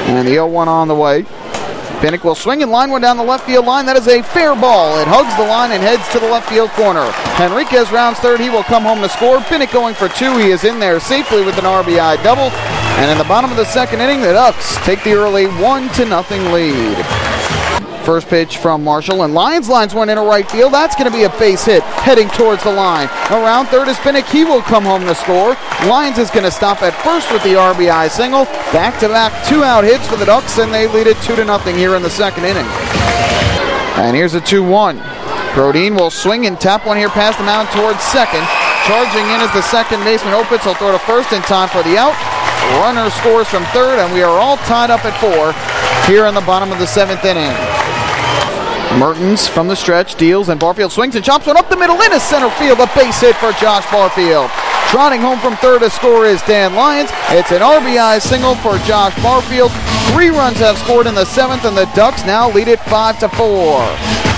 And the 0-1 on the way. Pinnock will swing and line one down the left field line. That is a fair ball. It hugs the line and heads to the left field corner. Henriquez rounds third. He will come home to score. Pinnock going for two. He is in there safely with an RBI double. And in the bottom of the second inning, the Ducks take the early 1-0 lead. First pitch from Marshall, and Lyons lines one into right field. That's going to be a base hit heading towards the line. Around third is Pinnock. He will come home to score. Lyons is going to stop at first with the RBI single. Back-to-back two-out hits for the Ducks, and they lead it 2-0 here in the second inning. And here's a 2-1. Brodin will swing and tap one here past the mound towards second. Charging in is the second baseman Opitz. He'll throw to first in time for the out. Runner scores from third, and we are all tied up at 4 here in the bottom of the seventh inning. Mertens from the stretch deals, and Barfield swings and chops one up the middle into center field. A base hit for Josh Barfield. Trotting home from third to score is Dan Lyons. It's an RBI single for Josh Barfield. 3 runs have scored in the seventh, and the Ducks now lead it 5-4.